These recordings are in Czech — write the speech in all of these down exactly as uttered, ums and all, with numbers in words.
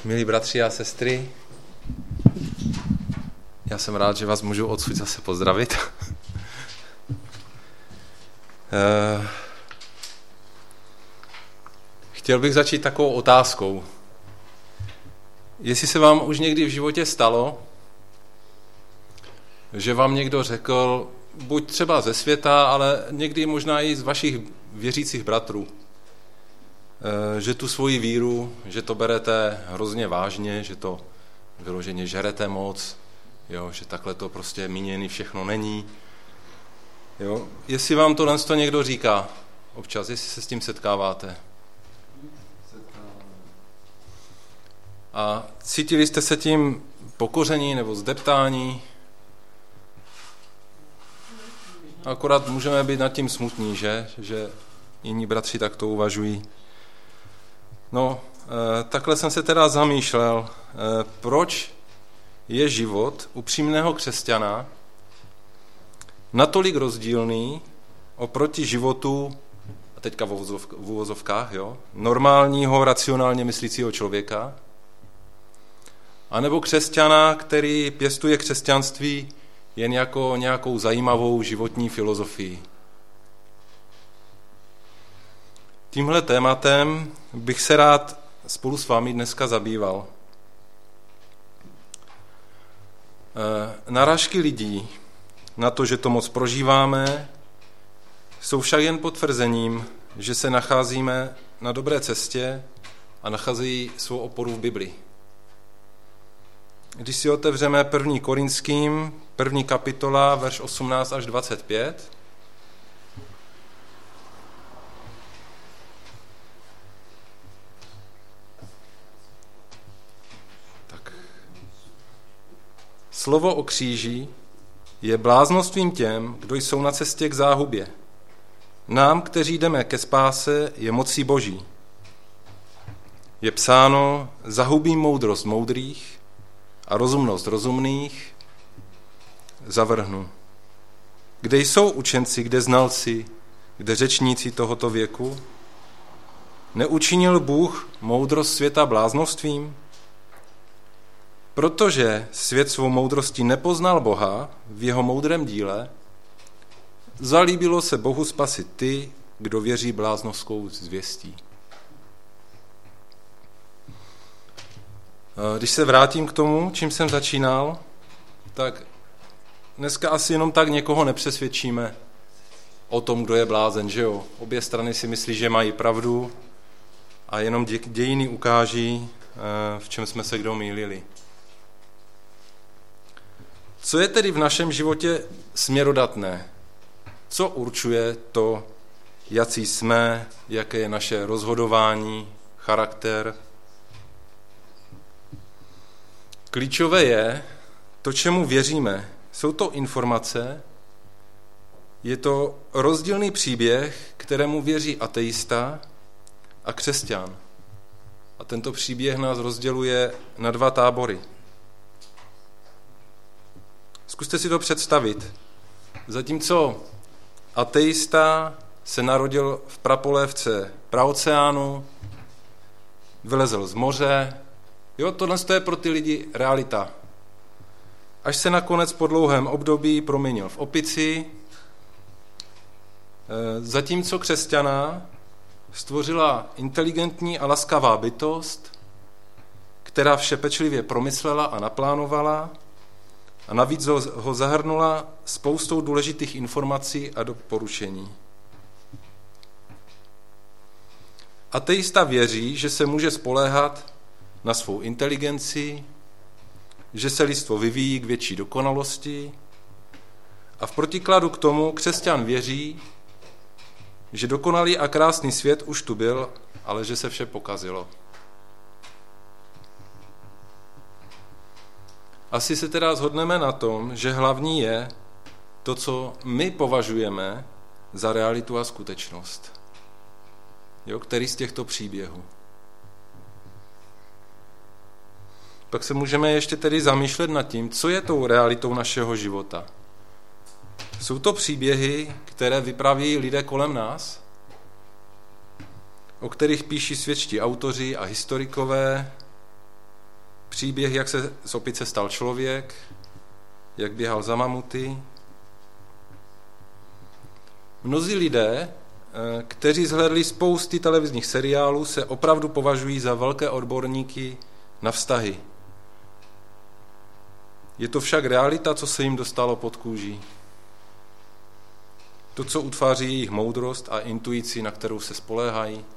Milí bratři a sestry, já jsem rád, že vás můžu odsud zase pozdravit. Chtěl bych začít takovou otázkou. Jestli se vám už někdy v životě stalo, že vám někdo řekl, buď třeba ze světa, ale někdy možná i z vašich věřících bratrů, že tu svoji víru, že to berete hrozně vážně, že to vyloženě žerete moc, jo, že takhle to prostě míněný všechno není. Jo. Jestli vám tohle to někdo říká občas, jestli se s tím setkáváte. A cítili jste se tím pokoření nebo zdeptání? Akorát můžeme být nad tím smutní, že, že jiní bratři takto uvažují. No, e, takhle jsem se teda zamýšlel, e, proč je život upřímného křesťana natolik rozdílný oproti životu, a teďka v uvozovkách, jo, normálního, racionálně myslícího člověka, anebo křesťana, který pěstuje křesťanství jen jako nějakou zajímavou životní filozofii. Tímhle tématem bych se rád spolu s vámi dneska zabýval. Narážky lidí na to, že to moc prožíváme, jsou však jen potvrzením, že se nacházíme na dobré cestě a nacházejí svou oporu v Bibli. Když si otevřeme první Korinským, první kapitola, verš osmnáct až dvacet pět, tak. Slovo o kříži je bláznostvím těm, kdo jsou na cestě k záhubě. Nám, kteří jdeme ke spáse, je mocí Boží. Je psáno, zahubím moudrost moudrých a rozumnost rozumných zavrhnu. Kde jsou učenci, kde znalci, kde řečníci tohoto věku? Neučinil Bůh moudrost světa bláznostvím? Protože svět svou moudrostí nepoznal Boha v jeho moudrém díle, zalíbilo se Bohu spasit ty, kdo věří bláznovskou zvěstí. Když se vrátím k tomu, čím jsem začínal, tak dneska asi jenom tak někoho nepřesvědčíme o tom, kdo je blázen, že jo? Obě strany si myslí, že mají pravdu a jenom dějiny ukáží, v čem jsme se kdo mýlili. Co je tedy v našem životě směrodatné? Co určuje to, jací jsme, jaké je naše rozhodování, charakter? Klíčové je to, čemu věříme. Jsou to informace, je to rozdílný příběh, kterému věří ateista a křesťan. A tento příběh nás rozděluje na dva tábory. Zkuste si to představit. Zatímco ateista se narodil v prapolévce praoceánu, vylezl z moře, jo, tohle je pro ty lidi realita. Až se nakonec po dlouhém období proměnil v opici, zatímco křesťana stvořila inteligentní a laskavá bytost, která vše pečlivě promyslela a naplánovala a navíc ho zahrnula spoustou důležitých informací a doporučení. Ateista věří, že se může spoléhat na svou inteligenci, že se lidstvo vyvíjí k větší dokonalosti a v protikladu k tomu křesťan věří, že dokonalý a krásný svět už tu byl, ale že se vše pokazilo. Asi se teda shodneme na tom, že hlavní je to, co my považujeme za realitu a skutečnost. Jo, který z těchto příběhů. Pak se můžeme ještě tedy zamýšlet nad tím, co je tou realitou našeho života. Jsou to příběhy, které vypráví lidé kolem nás, o kterých píší světští autoři a historikové, příběh, jak se z opice stal člověk, jak běhal za mamuty. Mnozí lidé, kteří zhlédli spousty televizních seriálů, se opravdu považují za velké odborníky na vztahy. Je to však realita, co se jim dostalo pod kůží. To, co utváří jejich moudrost a intuici, na kterou se spoléhají.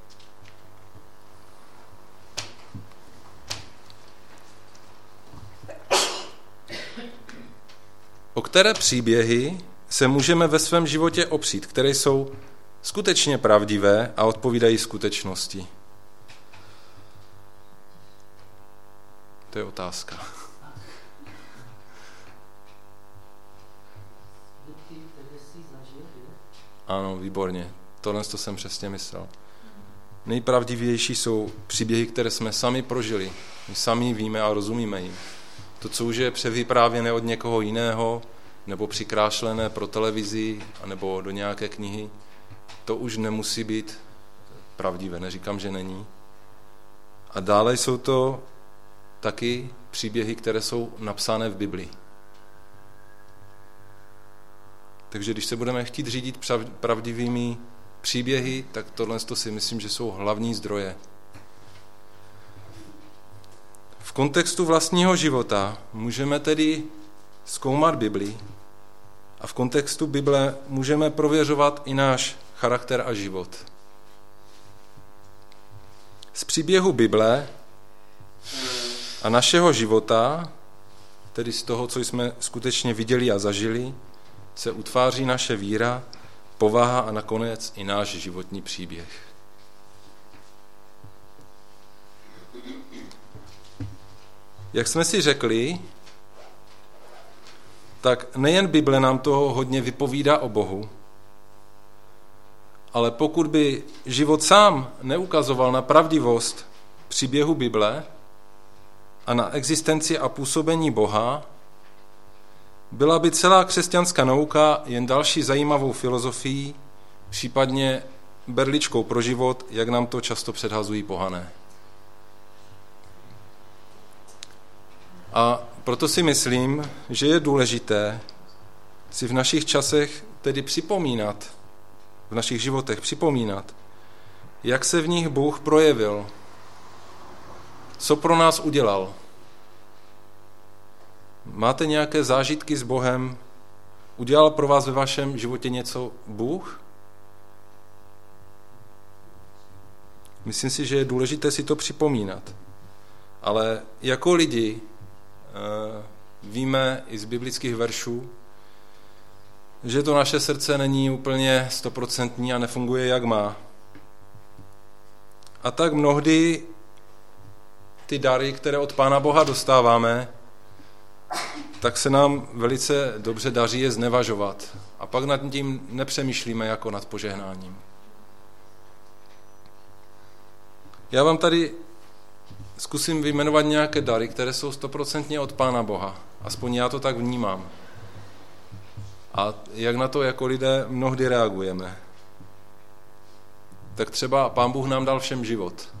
O které příběhy se můžeme ve svém životě opřít, které jsou skutečně pravdivé a odpovídají skutečnosti? To je otázka. Ano, výborně. Tohle to jsem přesně myslel. Nejpravdivější jsou příběhy, které jsme sami prožili. My sami víme a rozumíme jim. To, co už je převyprávěné od někoho jiného, nebo přikrášlené pro televizi, nebo do nějaké knihy, to už nemusí být pravdivé. Neříkám, že není. A dále jsou to taky příběhy, které jsou napsané v Biblii. Takže když se budeme chtít řídit pravdivými příběhy, tak tohle si myslím, že jsou hlavní zdroje. V kontextu vlastního života můžeme tedy zkoumat Bibli a v kontextu Bible můžeme prověřovat i náš charakter a život. Z příběhu Bible a našeho života, tedy z toho, co jsme skutečně viděli a zažili, se utváří naše víra, povaha a nakonec i náš životní příběh. Jak jsme si řekli, tak nejen Bible nám toho hodně vypovídá o Bohu, ale pokud by život sám neukazoval na pravdivost příběhu Bible a na existenci a působení Boha, byla by celá křesťanská nauka jen další zajímavou filozofií, případně berličkou pro život, jak nám to často předhazují pohané. A proto si myslím, že je důležité si v našich časech tedy připomínat, v našich životech připomínat, jak se v nich Bůh projevil, co pro nás udělal. Máte nějaké zážitky s Bohem? Udělal pro vás ve vašem životě něco Bůh? Myslím si, že je důležité si to připomínat. Ale jako lidi víme i z biblických veršů, že to naše srdce není úplně stoprocentní a nefunguje, jak má. A tak mnohdy ty dary, které od Pána Boha dostáváme, tak se nám velice dobře daří je znevažovat. A pak nad tím nepřemýšlíme jako nad požehnáním. Já vám tady zkusím vyjmenovat nějaké dary, které jsou stoprocentně od Pána Boha. Aspoň já to tak vnímám. A jak na to jako lidé mnohdy reagujeme. Tak třeba Pán Bůh nám dal všem život.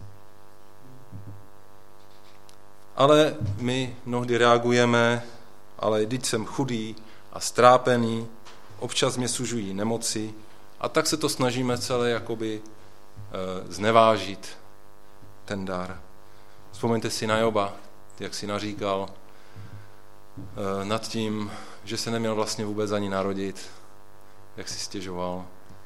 Ale my mnohdy reagujeme, ale vždyť jsem chudý a strápený, občas mě sužují nemoci a tak se to snažíme celé jakoby e, znevážit, ten dar. Vzpomeňte si na Joba, jak si naříkal e, nad tím, že se neměl vlastně vůbec ani narodit, jak si stěžoval.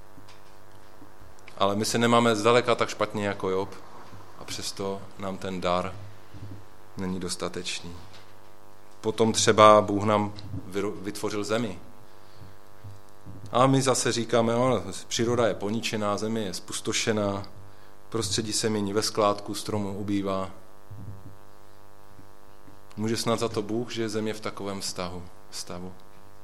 Ale my se nemáme zdaleka tak špatně jako Job a přesto nám ten dar není dostatečný. Potom třeba Bůh nám vytvořil zemi. A my zase říkáme, no, příroda je poničená, země je spustošená, prostředí se mění ve skládku, stromů ubývá. Může snad za to Bůh, že je země v takovém stavu. stavu.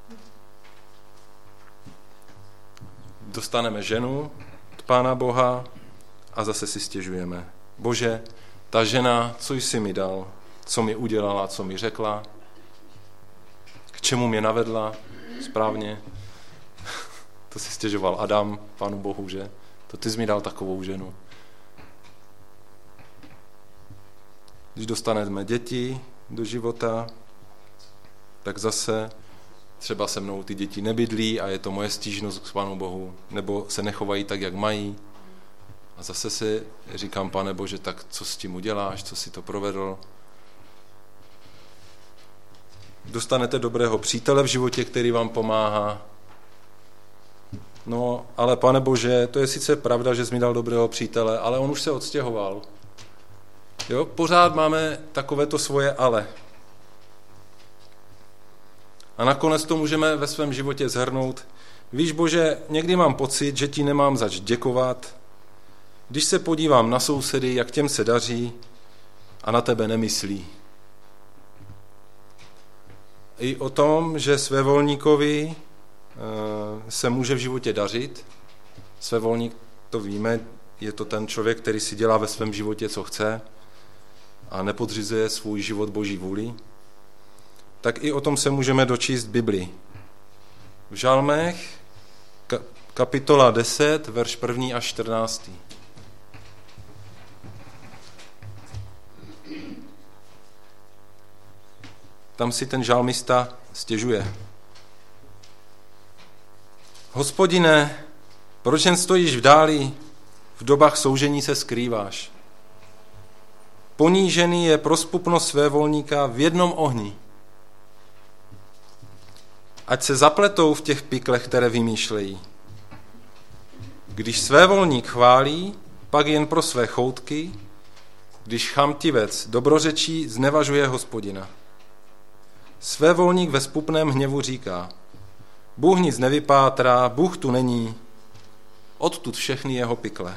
Dostaneme ženu od Pána Boha a zase si stěžujeme. Bože, ta žena, co jsi mi dal, co mi udělala, co mi řekla, k čemu mě navedla, správně. To si stěžoval Adam, Pánu Bohu, že? To ty jsi mi dal takovou ženu. Když dostaneme děti, do života, tak zase třeba se mnou ty děti nebydlí a je to moje stížnost k Pánu Bohu, nebo se nechovají tak, jak mají. A zase si říkám, Pane Bože, tak co s tím uděláš, co si to provedl. Dostanete dobrého přítele v životě, který vám pomáhá. No, ale Pane Bože, to je sice pravda, že jsi mi dal dobrého přítele, ale on už se odstěhoval. Jo, pořád máme takovéto svoje ale. A nakonec to můžeme ve svém životě shrnout. Víš, Bože, někdy mám pocit, že ti nemám zač děkovat, když se podívám na sousedy, jak těm se daří a na tebe nemyslí. I o tom, že svévolníkovi se může v životě dařit. Svévolník, to víme, je to ten člověk, který si dělá ve svém životě, co chce a nepodřizuje svůj život Boží vůli. Tak i o tom se můžeme dočíst v Biblii. V Žalmech, kapitola deset, verš první až čtrnáctý. Tam si ten žalmista stěžuje. Hospodine, proč jen stojíš v dáli, v dobách soužení se skrýváš? Ponížený je prospupnost svévolníka v jednom ohni. Ať se zapletou v těch pyklech, které vymýšlejí. Když svévolník chválí, pak jen pro své choutky, když chamtivec dobrořečí, znevažuje Hospodina. Svévolník ve spupném hněvu říká, Bůh nic nevypátrá, Bůh tu není, odtud všechny jeho pykle.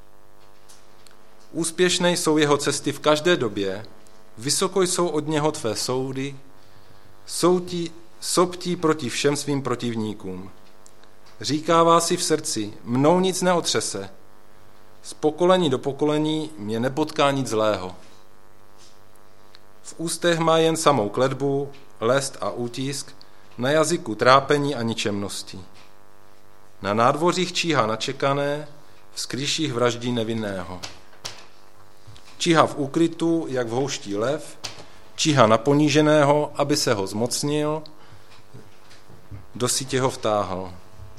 Úspěšné jsou jeho cesty v každé době, vysoko jsou od něho tvé soudy, soutí, soptí proti všem svým protivníkům. Říkává si v srdci, mnou nic neotřese, z pokolení do pokolení mě nepotká nic zlého. V ústech má jen samou kletbu, lest a útisk, na jazyku trápení a ničemnosti. Na nádvořích číha načekané, v skryších vraždí nevinného. Číha v úkrytu, jak v houští lev, číha na poníženého, aby se ho zmocnil, do sítě ho vtáhl.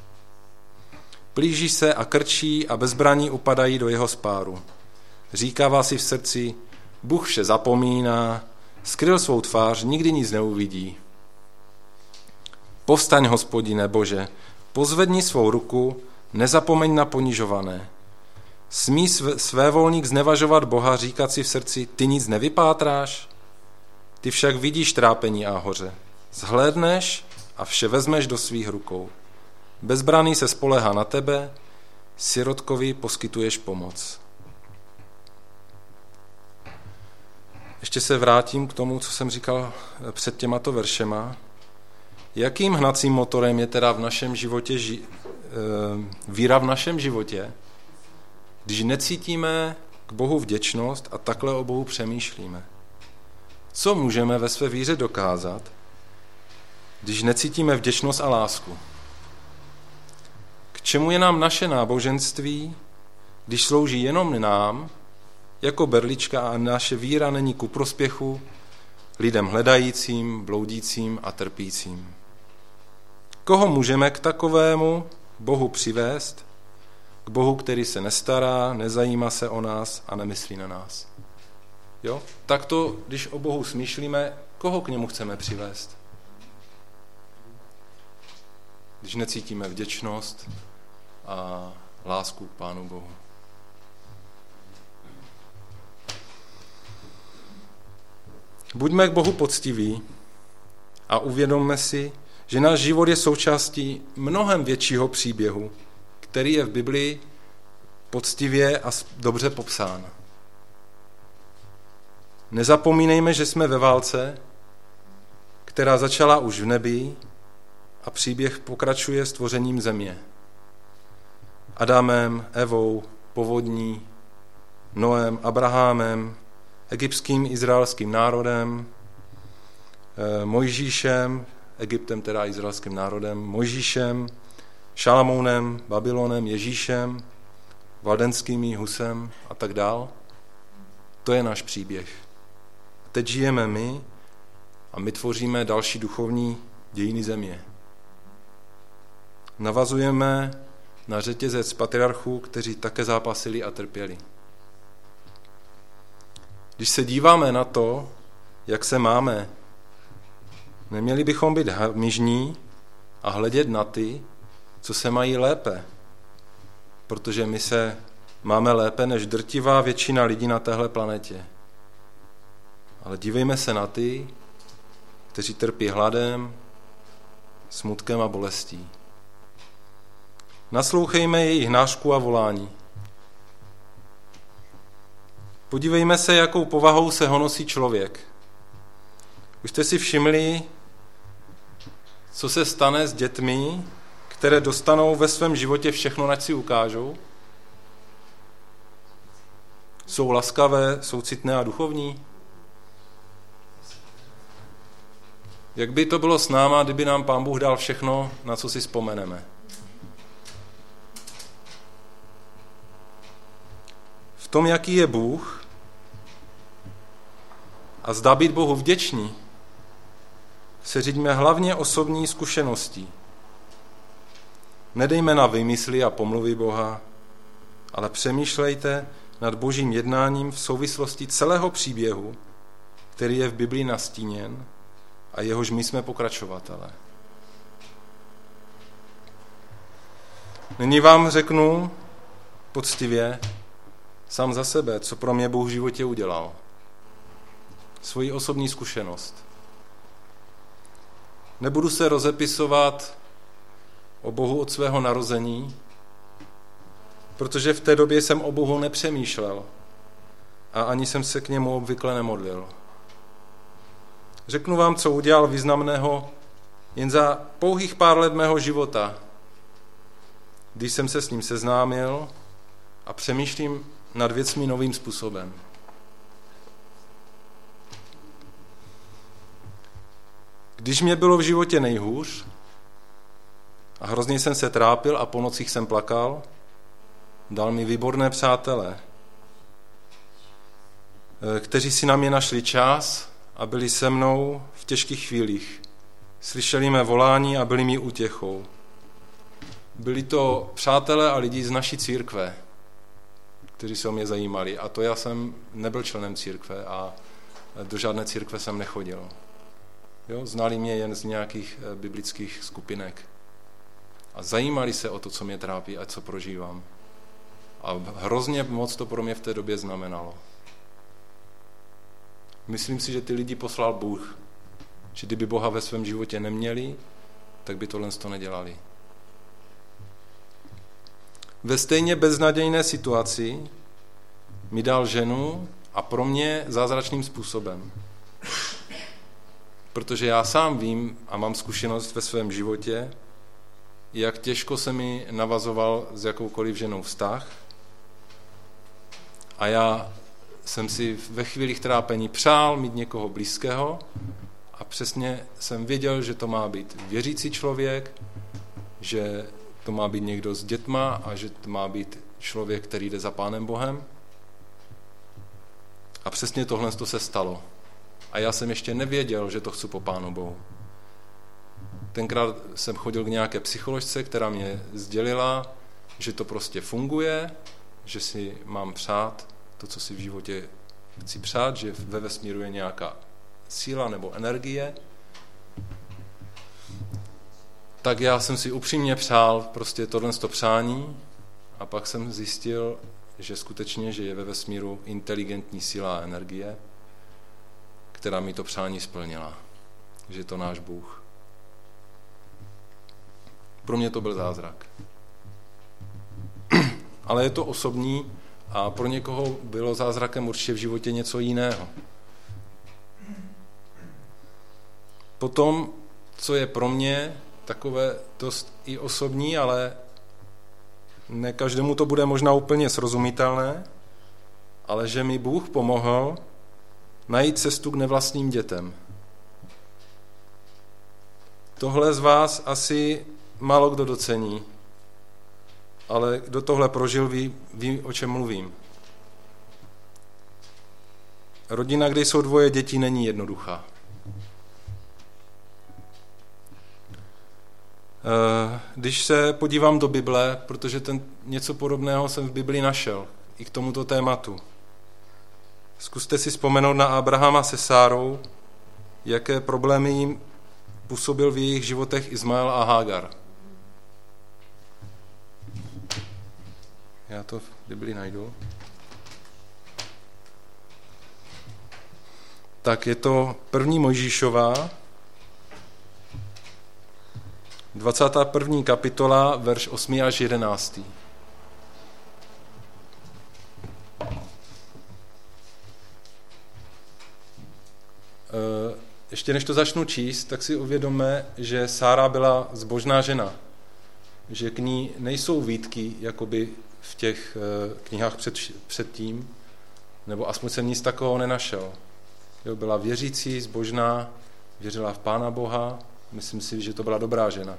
Plíží se a krčí a bezbraní upadají do jeho spáru. Říkává si v srdci, Bůh vše zapomíná, skryl svou tvář, nikdy nic neuvidí. Povstaň, Hospodine Bože, pozvedni svou ruku, nezapomeň na ponižované. Smí svévolník znevažovat Boha, říkat si v srdci, ty nic nevypátráš? Ty však vidíš trápení a hoře. Zhlédneš a vše vezmeš do svých rukou. Bezbraný se spolehá na tebe, sirotkovi poskytuješ pomoc. Ještě se vrátím k tomu, co jsem říkal před těmato veršema. Jakým hnacím motorem je teda v našem životě ži- víra v našem životě, když necítíme k Bohu vděčnost a takhle o Bohu přemýšlíme? Co můžeme ve své víře dokázat, když necítíme vděčnost a lásku? K čemu je nám naše náboženství, když slouží jenom nám, jako berlička a naše víra není ku prospěchu lidem hledajícím, bloudícím a trpícím? Koho můžeme k takovému Bohu přivést? K Bohu, který se nestará, nezajímá se o nás a nemyslí na nás. Jo? Tak to, když o Bohu smýšlíme, koho k němu chceme přivést? Když necítíme vděčnost a lásku k Pánu Bohu. Buďme k Bohu poctiví a uvědomme si, že náš život je součástí mnohem většího příběhu, který je v Biblii poctivě a dobře popsán. Nezapomínejme, že jsme ve válce, která začala už v nebi a příběh pokračuje stvořením země. Adamem, Evou, povodní, Noem, Abrahamem, egyptským izraelským národem, Mojžíšem, Egyptem teda izraelským národem, Mojžíšem, Šalamounem, Babylonem, Ježíšem, Valdenskými, Husem a tak dál. To je náš příběh. Teď žijeme my a my tvoříme další duchovní dějiny země. Navazujeme na řetězec patriarchů, kteří také zápasili a trpěli. Když se díváme na to, jak se máme, neměli bychom být hamižní a hledět na ty, co se mají lépe, protože my se máme lépe než drtivá většina lidí na téhle planetě. Ale dívejme se na ty, kteří trpí hladem, smutkem a bolestí. Naslouchejme jejich hnášku a volání. Podívejme se, jakou povahou se honosí člověk. Už jste si všimli, co se stane s dětmi, které dostanou ve svém životě všechno, ať si ukážou? Jsou laskavé, soucitné a duchovní? Jak by to bylo s náma, kdyby nám Pán Bůh dal všechno, na co si vzpomeneme? V tom, jaký je Bůh a zda být Bohu vděční, se říďme hlavně osobní zkušeností. Nedejme na vymysly a pomluvy Boha, ale přemýšlejte nad Božím jednáním v souvislosti celého příběhu, který je v Biblii nastíněn a jehož my jsme pokračovatelé. Nyní vám řeknu poctivě sám za sebe, co pro mě Bůh v životě udělal. Svoji osobní zkušenost. Nebudu se rozepisovat o Bohu od svého narození, protože v té době jsem o Bohu nepřemýšlel a ani jsem se k němu obvykle nemodlil. Řeknu vám, co udělal významného jen za pouhých pár let mého života, když jsem se s ním seznámil a přemýšlím nad věcmi novým způsobem. Když mě bylo v životě nejhůř a hrozně jsem se trápil a po nocích jsem plakal, dal mi výborné přátelé, kteří si na mě našli čas a byli se mnou v těžkých chvílích. Slyšeli mé volání a byli mi útěchou. Byli to přátelé a lidi z naší církve, kteří se o mě zajímali. A to já jsem nebyl členem církve a do žádné církve jsem nechodil. Jo, znali mě jen z nějakých biblických skupinek. A zajímali se o to, co mě trápí a co prožívám. A hrozně moc to pro mě v té době znamenalo. Myslím si, že ty lidi poslal Bůh. Že kdyby Boha ve svém životě neměli, tak by tohle to nedělali. Ve stejně beznadějné situaci mi dal ženu a pro mě zázračným způsobem. Protože já sám vím a mám zkušenost ve svém životě, jak těžko se mi navazoval s jakoukoliv ženou vztah. A já jsem si ve chvílích trápení přál mít někoho blízkého a přesně jsem věděl, že to má být věřící člověk, že to má být někdo s dětma a že to má být člověk, který jde za Pánem Bohem. A přesně tohle to se stalo. A já jsem ještě nevěděl, že to chci po Pánu Bohu. Tenkrát jsem chodil k nějaké psycholožce, která mě sdělila, že to prostě funguje, že si mám přát to, co si v životě chci přát, že ve vesmíru je nějaká síla nebo energie. Tak já jsem si upřímně přál prostě tohle přání a pak jsem zjistil, že skutečně, že je ve vesmíru inteligentní síla a energie, která mi to přání splnila. Že je to náš Bůh. Pro mě to byl zázrak. Ale je to osobní a pro někoho bylo zázrakem určitě v životě něco jiného. Potom, co je pro mě takové dost i osobní, ale ne každému to bude možná úplně srozumitelné, ale že mi Bůh pomohl najít cestu k nevlastním dětem. Tohle z vás asi málo kdo docení, ale kdo tohle prožil, ví, ví, o čem mluvím. Rodina, kde jsou dvoje děti, není jednoduchá. Když se podívám do Bible, protože ten, něco podobného jsem v Bibli našel, i k tomuto tématu. Zkuste si vzpomenout na Abrahama se Sárou, jaké problémy jim působil v jejich životech Izmael a Hágar. Já to v Bibli najdu. Tak je to první Mojžíšová, dvacátá první kapitola, verš osmý až jedenáctý. Ještě než to začnu číst, tak si uvědomme, že Sára byla zbožná žena, že k ní nejsou výtky, jakoby v těch knihách před, předtím, nebo aspoň jsem nic takového nenašel. Jo, byla věřící, zbožná, věřila v Pána Boha, myslím si, že to byla dobrá žena.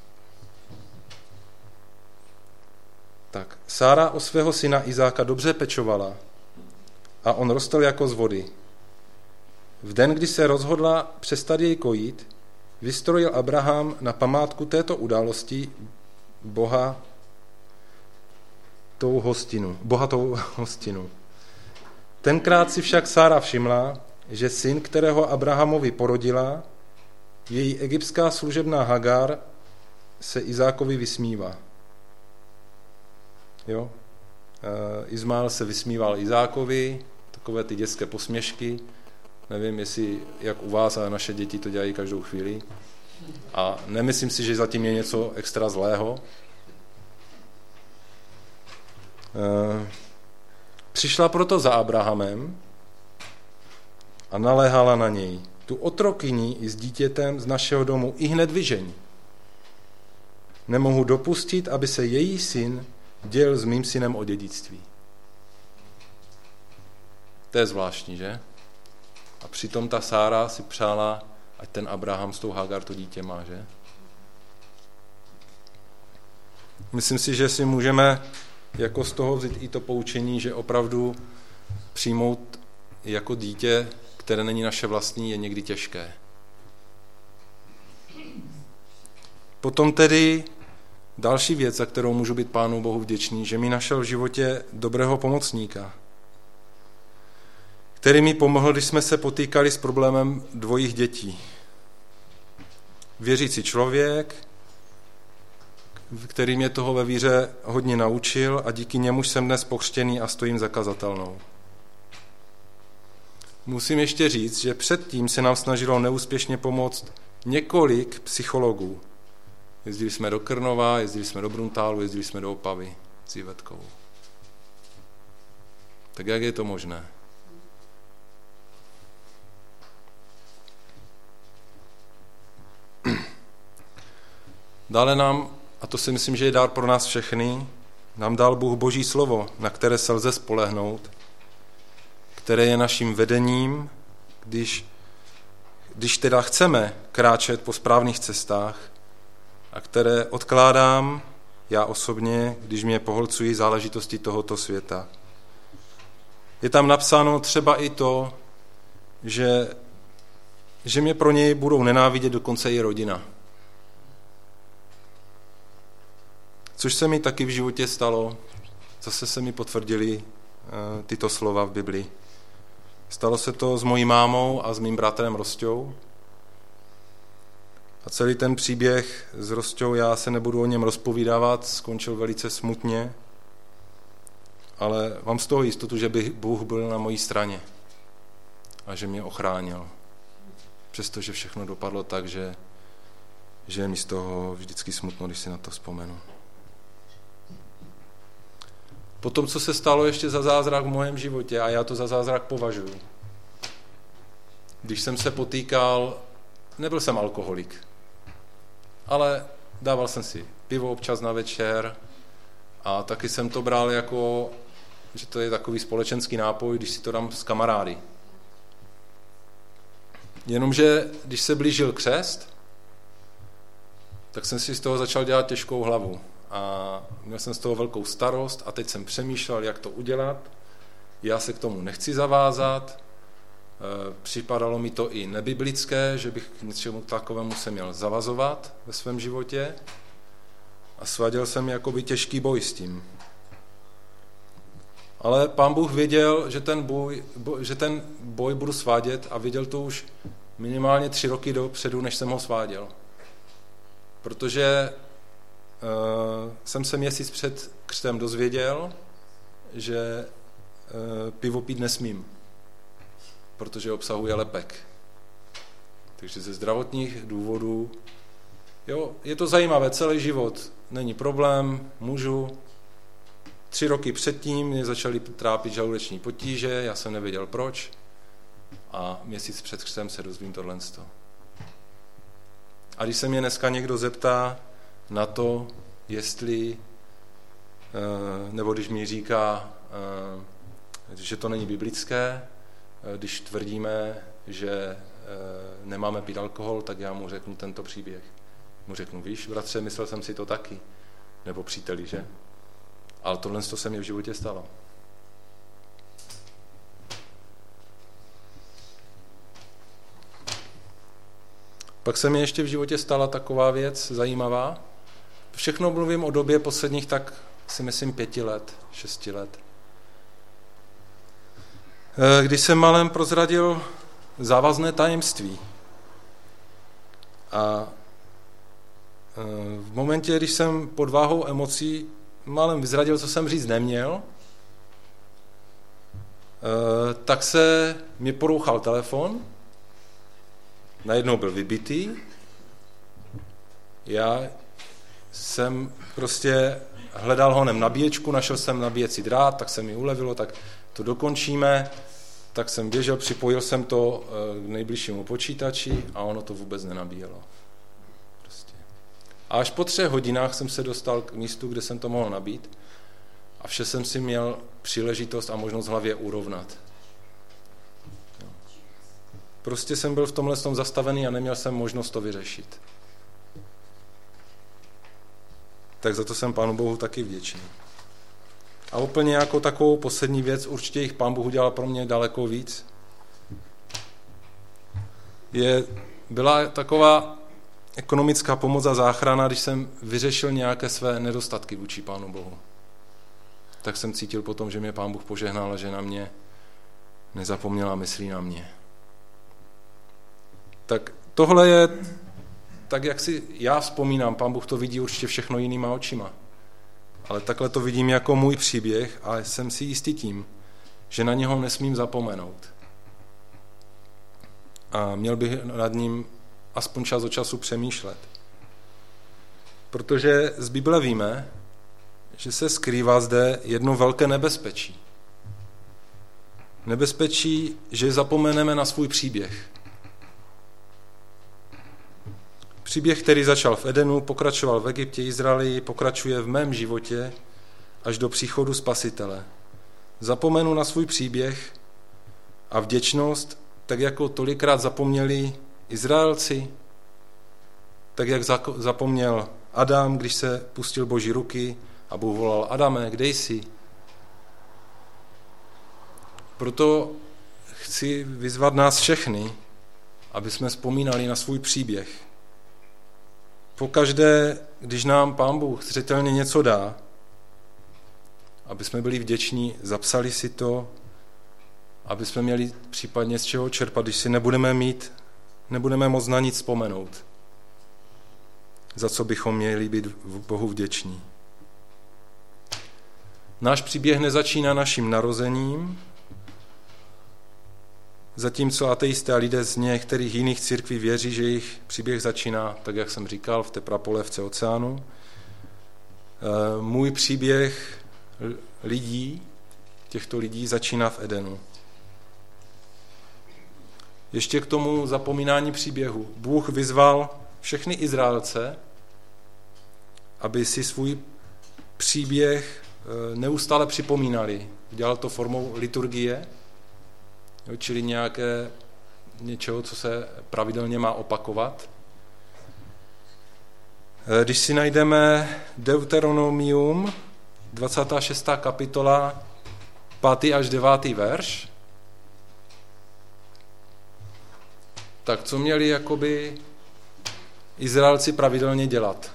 Tak, Sára o svého syna Izáka dobře pečovala a on rostl jako z vody. V den, kdy se rozhodla přestat jej kojit, vystrojil Abraham na památku této události Boha tou hostinu, bohatou hostinu. Tenkrát si však Sára všimla, že syn, kterého Abrahamovi porodila, její egyptská služebná Hagar, se Izákovi vysmívá. Jo? E, Izmael se vysmíval Izákovi, takové ty dětské posměšky. Nevím, jestli jak u vás, ale naše děti to dělají každou chvíli. A nemyslím si, že zatím je něco extra zlého. E, přišla proto za Abrahamem a naléhala na něj: tu otrokyni i s dítětem z našeho domu i hned vyžeň. Nemohu dopustit, aby se její syn dělil s mým synem o dědictví. To je zvláštní, že? A přitom ta Sára si přála, ať ten Abraham s tou Hagar to dítě má, že? Myslím si, že si můžeme jako z toho vzít i to poučení, že opravdu přijmout jako dítě, které není naše vlastní, je někdy těžké. Potom tedy další věc, za kterou můžu být Pánu Bohu vděčný, že mi našel v životě dobrého pomocníka, který mi pomohl, když jsme se potýkali s problémem dvojích dětí. Věřící člověk, který mě toho ve víře hodně naučil a díky němu jsem dnes pokřtěný a stojím za kazatelnou. Musím ještě říct, že předtím se nám snažilo neúspěšně pomoct několik psychologů. Jezdili jsme do Krnova, jezdili jsme do Bruntálu, jezdili jsme do Opavy s Ivetkou. Tak jak je to možné? Dále nám, a to si myslím, že je dár pro nás všechny, nám dal Bůh Boží slovo, na které se lze spolehnout, které je naším vedením, když, když teda chceme kráčet po správných cestách, a které odkládám já osobně, když mě pohlcují záležitosti tohoto světa. Je tam napsáno třeba i to, že, že mě pro něj budou nenávidět dokonce i rodina. Což se mi taky v životě stalo, zase se mi potvrdily uh, tyto slova v Biblii. Stalo se to s mojí mámou a s mým bratrem Rosťou. A celý ten příběh s Rosťou, já se nebudu o něm rozpovídávat, skončil velice smutně, ale mám z toho jistotu, že by Bůh byl na mojí straně a že mě ochránil. Přestože všechno dopadlo tak, že, že je mi z toho vždycky smutno, když si na to vzpomenu. Potom, co se stalo ještě za zázrak v mém životě, a já to za zázrak považuji. Když jsem se potýkal, nebyl jsem alkoholik, ale dával jsem si pivo občas na večer a taky jsem to bral jako, že to je takový společenský nápoj, když si to dám s kamarády. Jenomže, když se blížil křest, tak jsem si z toho začal dělat těžkou hlavu. A měl jsem z toho velkou starost a teď jsem přemýšlel, jak to udělat. Já se k tomu nechci zavázat Připadalo mi to i nebiblické, že bych k něčemu takovému se měl zavazovat ve svém životě a sváděl jsem jakoby těžký boj s tím. Ale Pán Bůh věděl, že ten boj, že ten boj budu svádět a věděl to už minimálně tři roky dopředu, než jsem ho sváděl. Protože uh, jsem se měsíc před křtem dozvěděl, že uh, pivo pít nesmím, protože obsahuje lepek. Takže ze zdravotních důvodů, jo, je to zajímavé, celý život není problém, můžu. Tři roky předtím mě začaly trápit žaludeční potíže, já jsem nevěděl proč a měsíc před křtem se dozvím tohle. A když se mě dneska někdo zeptá na to, jestli, nebo když mi říká, že to není biblické, když tvrdíme, že nemáme pít alkohol, tak já mu řeknu tento příběh. Mu řeknu, víš, bratře, myslel jsem si to taky. Nebo příteli, že? Ale tohle se mi v životě stalo. Pak se mi ještě v životě stala taková věc zajímavá. Všechno mluvím o době posledních tak si myslím pěti let, šesti let. Když jsem malem prozradil závazné tajemství. A v momentě, když jsem pod váhou emocí malem vyzradil, co jsem říct neměl, tak se mi porouchal telefon, najednou byl vybitý, já jsem prostě hledal honem nabíječku, našel jsem nabíjecí drát, tak se mi ulevilo, tak to dokončíme, tak jsem běžel, připojil jsem to k nejbližšímu počítači a ono to vůbec nenabíjelo. Prostě. A až po třech hodinách jsem se dostal k místu, kde jsem to mohl nabít a vše jsem si měl příležitost a možnost v hlavě urovnat. Prostě jsem byl v tomhle tom zastavený a neměl jsem možnost to vyřešit. Tak za to jsem Pánu Bohu taky vděčný. A úplně jako takovou poslední věc, určitě jich Pán Bůh udělal pro mě daleko víc, je, byla taková ekonomická pomoc a záchrana, když jsem vyřešil nějaké své nedostatky vůči Pánu Bohu. Tak jsem cítil potom, že mě Pán Bůh požehnal a že na mě nezapomněl a myslí na mě. Tak tohle je, tak jak si já vzpomínám, Pán Bůh to vidí určitě všechno jinýma očima. Ale takhle to vidím jako můj příběh a jsem si jistý tím, že na něho nesmím zapomenout. A měl bych nad ním aspoň čas od času přemýšlet. Protože z Bible víme, že se skrývá zde jedno velké nebezpečí. Nebezpečí, že zapomeneme na svůj příběh. Příběh, který začal v Edenu, pokračoval v Egyptě, Izraeli, pokračuje v mém životě až do příchodu Spasitele. Zapomenu na svůj příběh a vděčnost, tak jako tolikrát zapomněli Izraelci, tak jak zapomněl Adam, když se pustil Boží ruky a Bůh volal: Adame, kde jsi? Proto chci vyzvat nás všechny, aby jsme vzpomínali na svůj příběh. Pokaždé, když nám Pán Bůh zřetelně něco dá, aby jsme byli vděční, zapsali si to, aby jsme měli případně z čeho čerpat, když si nebudeme mít, nebudeme moct na nic vzpomenout, za co bychom měli být Bohu vděční. Náš příběh nezačíná naším narozením, zatímco ateisté a lidé z některých jiných církví věří, že jejich příběh začíná, tak jak jsem říkal, v té prapolévce oceánu. Můj příběh lidí, těchto lidí, začíná v Edenu. Ještě k tomu zapomínání příběhu. Bůh vyzval všechny Izraelce, aby si svůj příběh neustále připomínali. Dělal to formou liturgie, čili nějaké něčeho, co se pravidelně má opakovat. Když si najdeme Deuteronomium, dvacátá šestá kapitola, pátý až devátý verš, Tak co měli jakoby Izraelci pravidelně dělat?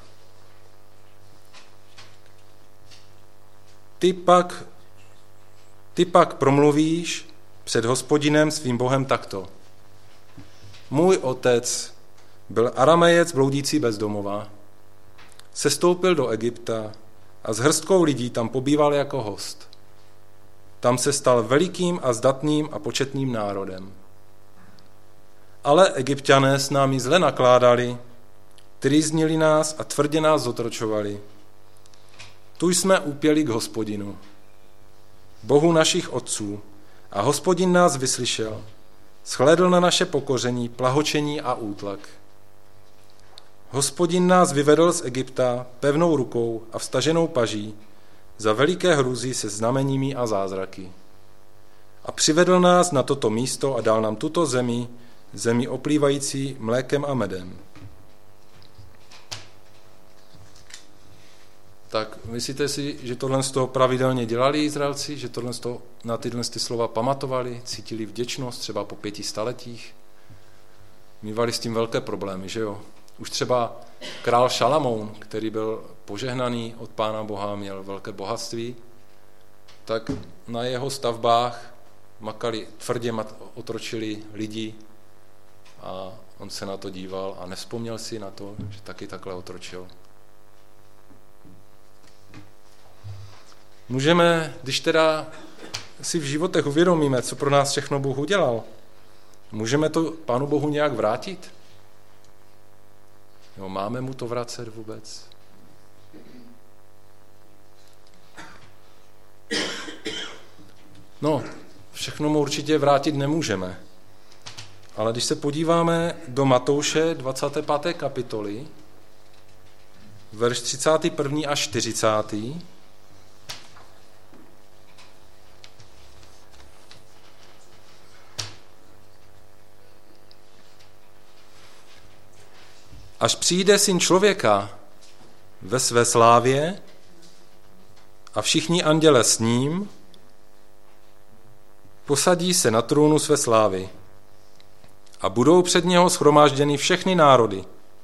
Ty pak, ty pak promluvíš před Hospodinem svým Bohem takto. Můj otec byl Aramejec bloudící bez domova, sestoupil do Egypta a s hrstkou lidí tam pobýval jako host. Tam se stal velikým a zdatným a početným národem. Ale Egypťané s námi zle nakládali, trýznili nás a tvrdě nás zotročovali. Tu jsme úpěli k Hospodinu, Bohu našich otců, a Hospodin nás vyslyšel, shlédl na naše pokoření, plahočení a útlak. Hospodin nás vyvedl z Egypta pevnou rukou a vstaženou paží za veliké hrůzy se znameními a zázraky. A přivedl nás na toto místo a dal nám tuto zemi, zemi oplývající mlékem a medem. Tak myslíte si, že tohle z toho pravidelně dělali Izraelci, že tohle z toho, na tyhle ty slova pamatovali, cítili vděčnost třeba po pěti staletích? Mívali s tím velké problémy, že jo? Už třeba král Šalamoun, který byl požehnaný od Pána Boha, měl velké bohatství, tak na jeho stavbách makali, tvrdě otročili lidi a on se na to díval a nevzpomněl si na to, že taky takhle otročil. Můžeme, když teda si v životech uvědomíme, co pro nás všechno Bůh udělal, můžeme to Pánu Bohu nějak vrátit? Jo, máme mu to vracet vůbec? No, všechno mu určitě vrátit nemůžeme. Ale když se podíváme do Matouše dvacáté páté kapitoly, verš třicátý první až čtyřicátý, až přijde Syn člověka ve své slávě a všichni anděle s ním, posadí se na trůnu své slávy a budou před něho shromážděny všechny národy.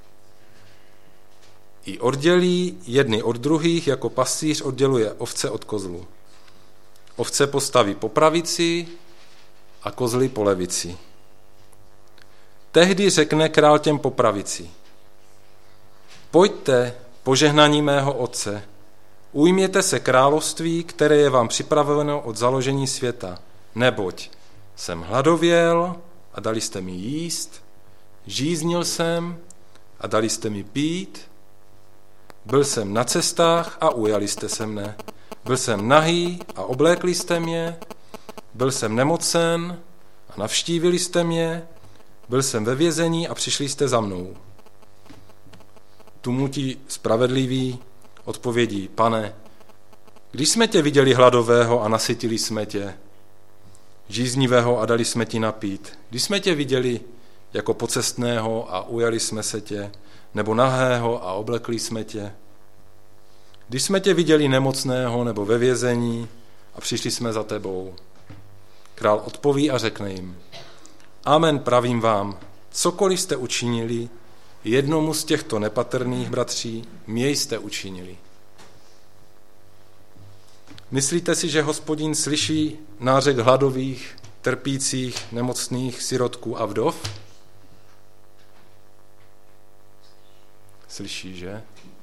I oddělí jedny od druhých, jako pastýř odděluje ovce od kozlu. Ovce postaví po pravici a kozly po levici. Tehdy řekne král těm po pravici: Pojďte, požehnaní mého Otce, ujměte se království, které je vám připraveno od založení světa, neboť jsem hladověl a dali jste mi jíst, žíznil jsem a dali jste mi pít, byl jsem na cestách a ujali jste se mne, byl jsem nahý a oblékli jste mě, byl jsem nemocen a navštívili jste mě, byl jsem ve vězení a přišli jste za mnou. Tomu ti spravedlivý odpovědí: Pane, když jsme tě viděli hladového a nasytili jsme tě, žíznivého a dali jsme ti napít, když jsme tě viděli jako pocestného a ujali jsme se tě, nebo nahého a oblekli jsme tě, když jsme tě viděli nemocného nebo ve vězení a přišli jsme za tebou. Král odpoví a řekne jim: Amen, pravím vám, cokoliv jste učinili jednomu z těchto nepatrných bratří, mě jste učinili. Myslíte si, že Hospodin slyší nářek hladových, trpících, nemocných, sirotků a vdov? Slyší, že?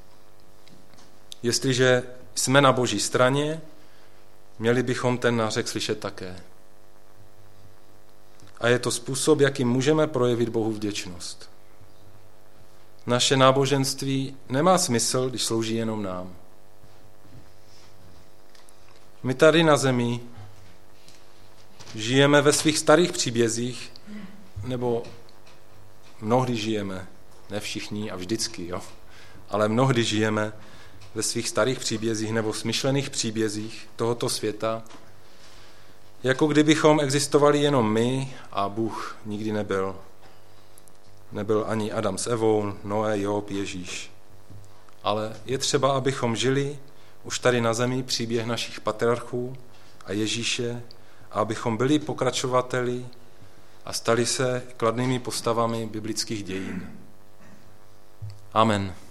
Jestliže jsme na Boží straně, měli bychom ten nářek slyšet také. A je to způsob, jakým můžeme projevit Bohu vděčnost. Naše náboženství nemá smysl, když slouží jenom nám. My tady na zemi žijeme ve svých starých příbězích, nebo mnohdy žijeme, ne všichni a vždycky, jo, ale mnohdy žijeme ve svých starých příbězích nebo smyšlených příbězích tohoto světa, jako kdybychom existovali jenom my a Bůh nikdy nebyl. Nebyl ani Adam s Evou, Noé, Job, Ježíš. Ale je třeba, abychom žili už tady na zemi příběh našich patriarchů a Ježíše a abychom byli pokračovateli a stali se kladnými postavami biblických dějin. Amen.